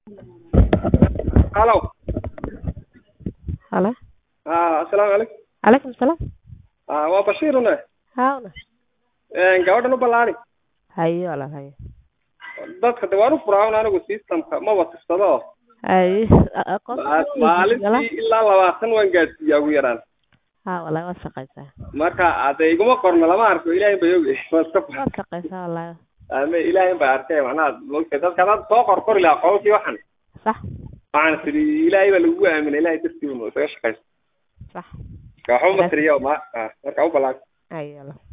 Hello. Halo. Assalaamu calaykum. Calaykum salaam. Waa Bashiir une. Haawna. Gabadhan u ballaari. Hayo walaal hayo. Dadka de waan u furaawna anigu systemka ma watirsado. Hayo. Maalintii ilaa 20 waan gaadsiiyaa ugu yaraan. Walaal waa shaqaysaa. Marka aday iguma qorno lama arko Ilaahay baa og. Waa shaqaysaa walaal. Ilaahay baa arkay macnaha dadka dad soo qorqor ilaa qowlkii waxan. Sax. Waxaan sidii Ilaahay baa lagu aaminay Ilaahay dartiisa isaga shaqaysta. Sax. Ka xuma tiriyo marka u ballaari. Hayo walaal.